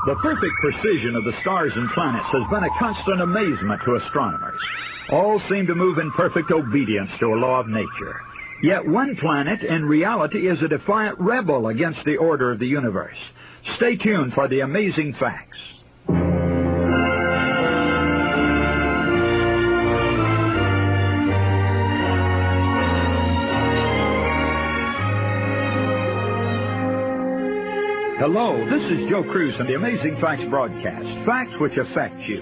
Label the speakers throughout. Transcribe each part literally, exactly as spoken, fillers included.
Speaker 1: The perfect precision of the stars and planets has been a constant amazement to astronomers. All seem to move in perfect obedience to a law of nature. Yet one planet, in reality, is a defiant rebel against the order of the universe. Stay tuned for the amazing facts. Hello, this is Joe Cruz on the Amazing Facts broadcast, facts which affect you.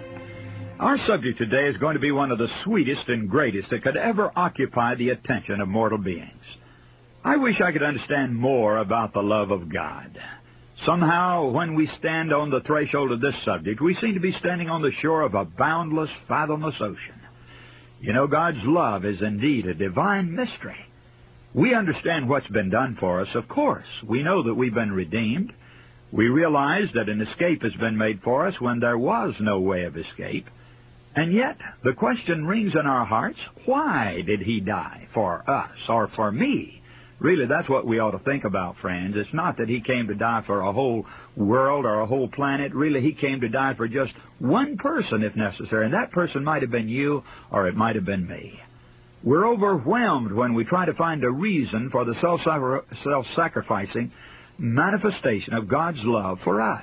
Speaker 1: Our subject today is going to be one of the sweetest and greatest that could ever occupy the attention of mortal beings. I wish I could understand more about the love of God. Somehow, when we stand on the threshold of this subject, we seem to be standing on the shore of a boundless, fathomless ocean. You know, God's love is indeed a divine mystery. We understand what's been done for us, of course. We know that we've been redeemed. We realize that an escape has been made for us when there was no way of escape. And yet, the question rings in our hearts, why did he die for us or for me? Really, that's what we ought to think about, friends. It's not that he came to die for a whole world or a whole planet. Really, he came to die for just one person, if necessary. And that person might have been you, or it might have been me. We're overwhelmed when we try to find a reason for the self-sacrificing manifestation of God's love for us.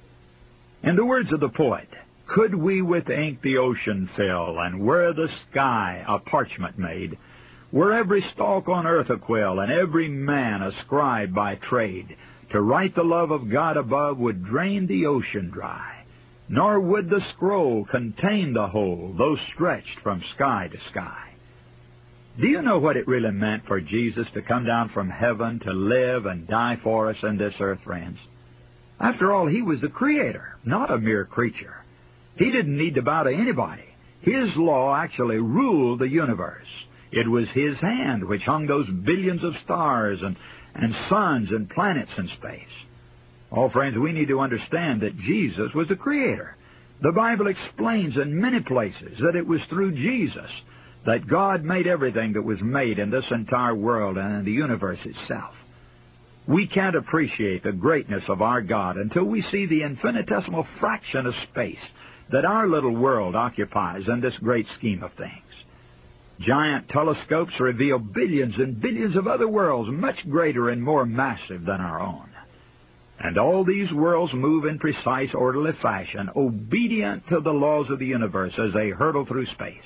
Speaker 1: In the words of the poet, could we with ink the ocean fill, and were the sky a parchment made, were every stalk on earth a quill, and every man a scribe by trade, to write the love of God above would drain the ocean dry, nor would the scroll contain the whole, though stretched from sky to sky. Do you know what it really meant for Jesus to come down from heaven to live and die for us in this earth, friends? After all, he was the Creator, not a mere creature. He didn't need to bow to anybody. His law actually ruled the universe. It was his hand which hung those billions of stars and, and suns and planets in space. Oh, friends, we need to understand that Jesus was the Creator. The Bible explains in many places that it was through Jesus that God made everything that was made in this entire world and in the universe itself. We can't appreciate the greatness of our God until we see the infinitesimal fraction of space that our little world occupies in this great scheme of things. Giant telescopes reveal billions and billions of other worlds much greater and more massive than our own. And all these worlds move in precise, orderly fashion, obedient to the laws of the universe as they hurtle through space.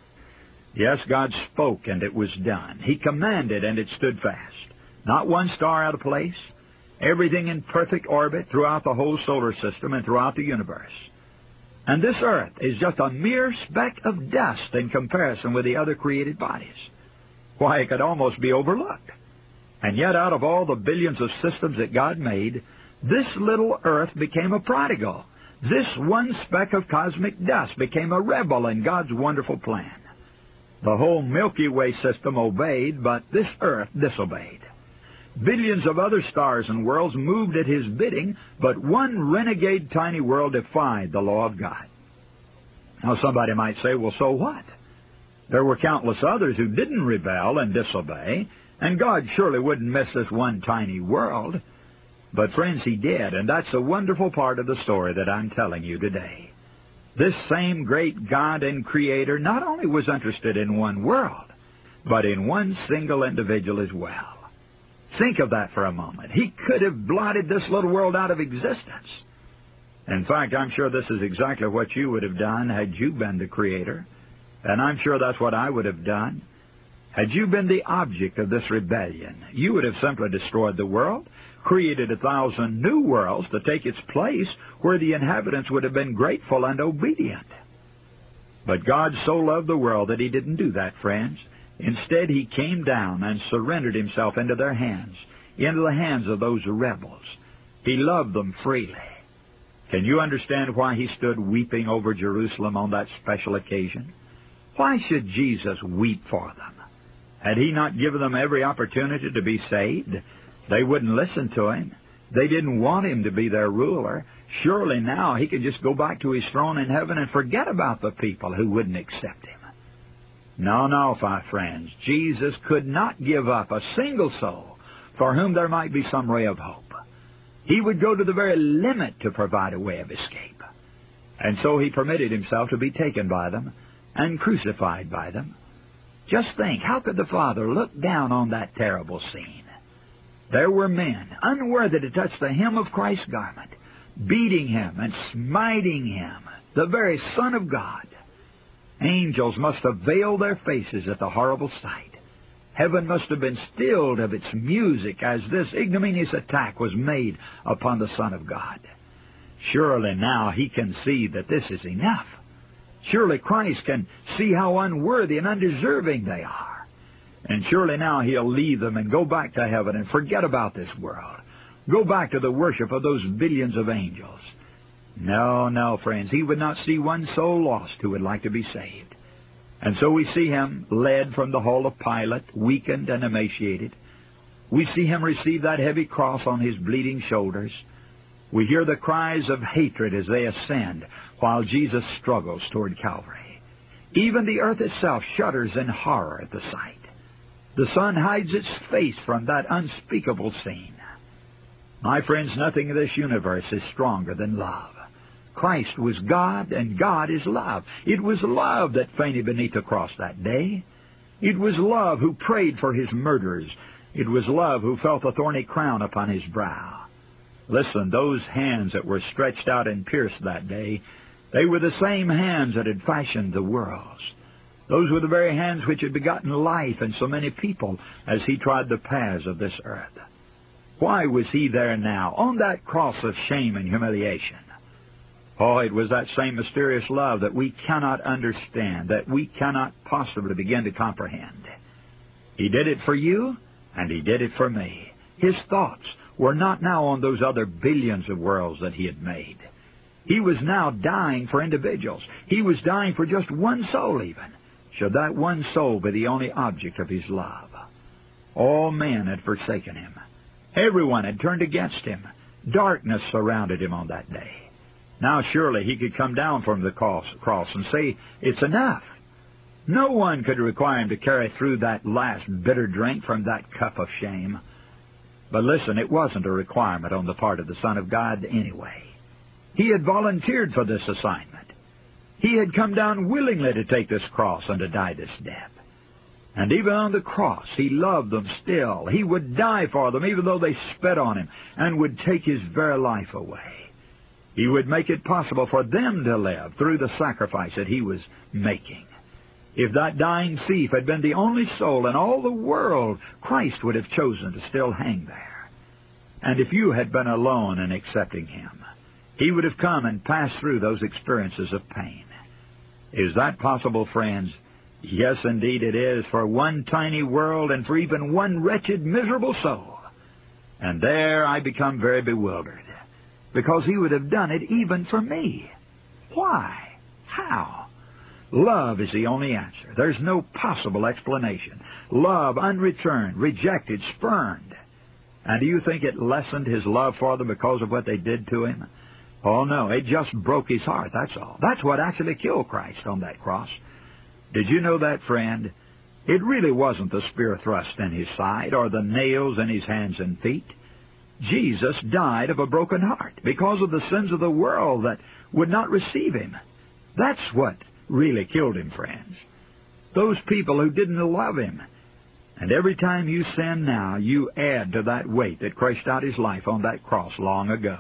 Speaker 1: Yes, God spoke, and it was done. He commanded, and it stood fast. Not one star out of place. Everything in perfect orbit throughout the whole solar system and throughout the universe. And this earth is just a mere speck of dust in comparison with the other created bodies. Why, it could almost be overlooked. And yet, out of all the billions of systems that God made, this little earth became a prodigal. This one speck of cosmic dust became a rebel in God's wonderful plan. The whole Milky Way system obeyed, but this earth disobeyed. Billions of other stars and worlds moved at his bidding, but one renegade tiny world defied the law of God. Now somebody might say, well, so what? There were countless others who didn't rebel and disobey, and God surely wouldn't miss this one tiny world. But friends, he did, and that's a wonderful part of the story that I'm telling you today. This same great God and Creator not only was interested in one world, but in one single individual as well. Think of that for a moment. He could have blotted this little world out of existence. In fact, I'm sure this is exactly what you would have done had you been the Creator. And I'm sure that's what I would have done. Had you been the object of this rebellion, you would have simply destroyed the world, created a thousand new worlds to take its place where the inhabitants would have been grateful and obedient. But God so loved the world that he didn't do that, friends. Instead, he came down and surrendered himself into their hands, into the hands of those rebels. He loved them freely. Can you understand why he stood weeping over Jerusalem on that special occasion? Why should Jesus weep for them? Had he not given them every opportunity to be saved? They wouldn't listen to him. They didn't want him to be their ruler. Surely now he could just go back to his throne in heaven and forget about the people who wouldn't accept him. No, no, my friends. Jesus could not give up a single soul for whom there might be some ray of hope. He would go to the very limit to provide a way of escape. And so he permitted himself to be taken by them and crucified by them. Just think, how could the Father look down on that terrible scene? There were men, unworthy to touch the hem of Christ's garment, beating him and smiting him, the very Son of God. Angels must have veiled their faces at the horrible sight. Heaven must have been stilled of its music as this ignominious attack was made upon the Son of God. Surely now he can see that this is enough. Surely Christ can see how unworthy and undeserving they are. And surely now he'll leave them and go back to heaven and forget about this world. Go back to the worship of those billions of angels. No, no, friends, he would not see one soul lost who would like to be saved. And so we see him led from the hall of Pilate, weakened and emaciated. We see him receive that heavy cross on his bleeding shoulders. We hear the cries of hatred as they ascend while Jesus struggles toward Calvary. Even the earth itself shudders in horror at the sight. The sun hides its face from that unspeakable scene. My friends, nothing in this universe is stronger than love. Christ was God, and God is love. It was love that fainted beneath the cross that day. It was love who prayed for his murderers. It was love who felt the thorny crown upon his brow. Listen, those hands that were stretched out and pierced that day, they were the same hands that had fashioned the worlds. Those were the very hands which had begotten life in so many people as he trod the paths of this earth. Why was he there now, on that cross of shame and humiliation? Oh, it was that same mysterious love that we cannot understand, that we cannot possibly begin to comprehend. He did it for you, and he did it for me. His thoughts were not now on those other billions of worlds that he had made. He was now dying for individuals. He was dying for just one soul even. Should that one soul be the only object of his love? All men had forsaken him. Everyone had turned against him. Darkness surrounded him on that day. Now surely he could come down from the cross, cross and say, "It's enough." No one could require him to carry through that last bitter drink from that cup of shame. But listen, it wasn't a requirement on the part of the Son of God anyway. He had volunteered for this assignment. He had come down willingly to take this cross and to die this death. And even on the cross, he loved them still. He would die for them, even though they spit on him, and would take his very life away. He would make it possible for them to live through the sacrifice that he was making. If that dying thief had been the only soul in all the world, Christ would have chosen to still hang there. And if you had been alone in accepting him, he would have come and passed through those experiences of pain. Is that possible, friends? Yes, indeed it is, for one tiny world and for even one wretched, miserable soul. And there I become very bewildered, because he would have done it even for me. Why? How? Love is the only answer. There's no possible explanation. Love unreturned, rejected, spurned. And do you think it lessened his love for them because of what they did to him? Oh, no, it just broke his heart, that's all. That's what actually killed Christ on that cross. Did you know that, friend? It really wasn't the spear thrust in his side or the nails in his hands and feet. Jesus died of a broken heart because of the sins of the world that would not receive him. That's what really killed him, friends. Those people who didn't love him. And every time you sin now, you add to that weight that crushed out his life on that cross long ago.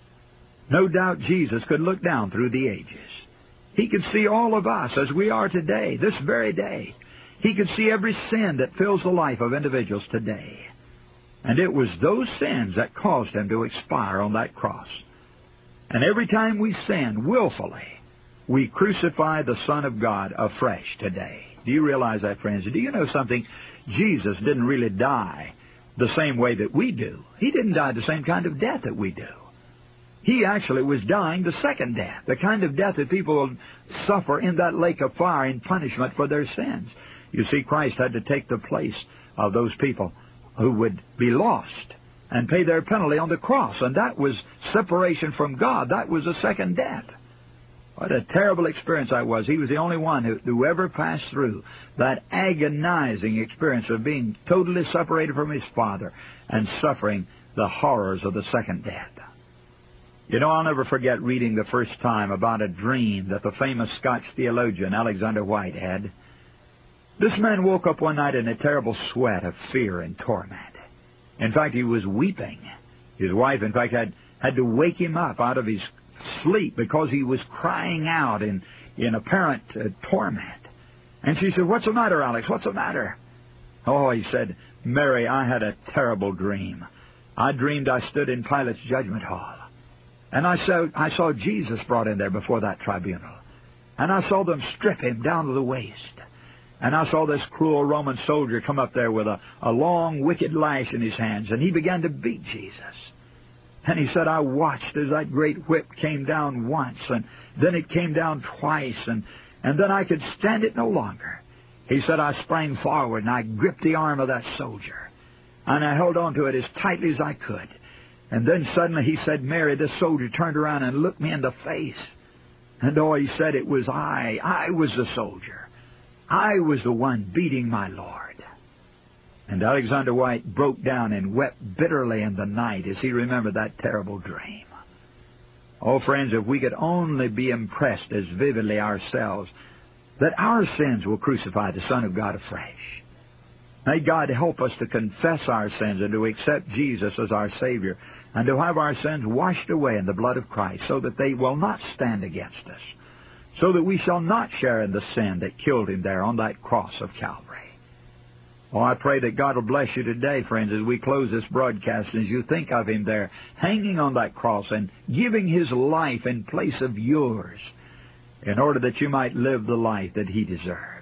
Speaker 1: No doubt Jesus could look down through the ages. He could see all of us as we are today, this very day. He could see every sin that fills the life of individuals today. And it was those sins that caused him to expire on that cross. And every time we sin willfully, we crucify the Son of God afresh today. Do you realize that, friends? Do you know something? Jesus didn't really die the same way that we do. He didn't die the same kind of death that we do. He actually was dying the second death, the kind of death that people suffer in that lake of fire in punishment for their sins. You see, Christ had to take the place of those people who would be lost and pay their penalty on the cross, and that was separation from God. That was a second death. What a terrible experience that was. He was the only one who, who ever passed through that agonizing experience of being totally separated from his Father and suffering the horrors of the second death. You know, I'll never forget reading the first time about a dream that the famous Scotch theologian Alexander White had. This man woke up one night in a terrible sweat of fear and torment. In fact, he was weeping. His wife, in fact, had, had to wake him up out of his sleep because he was crying out in, in apparent uh, torment. And she said, "What's the matter, Alex? What's the matter?" "Oh," he said, "Mary, I had a terrible dream. I dreamed I stood in Pilate's judgment hall. And I saw, I saw Jesus brought in there before that tribunal. And I saw them strip him down to the waist. And I saw this cruel Roman soldier come up there with a, a long, wicked lash in his hands, and he began to beat Jesus. And he said, I watched as that great whip came down once, and then it came down twice, and, and then I could stand it no longer. He said, I sprang forward, and I gripped the arm of that soldier, and I held on to it as tightly as I could. And then suddenly, he said, Mary, this soldier turned around and looked me in the face. And oh, he said, it was I. I was the soldier. I was the one beating my Lord." And Alexander White broke down and wept bitterly in the night as he remembered that terrible dream. Oh, friends, if we could only be impressed as vividly ourselves that our sins will crucify the Son of God afresh. May God help us to confess our sins and to accept Jesus as our Savior and to have our sins washed away in the blood of Christ so that they will not stand against us, so that we shall not share in the sin that killed Him there on that cross of Calvary. Oh, I pray that God will bless you today, friends, as we close this broadcast, as you think of Him there, hanging on that cross and giving His life in place of yours in order that you might live the life that He deserves.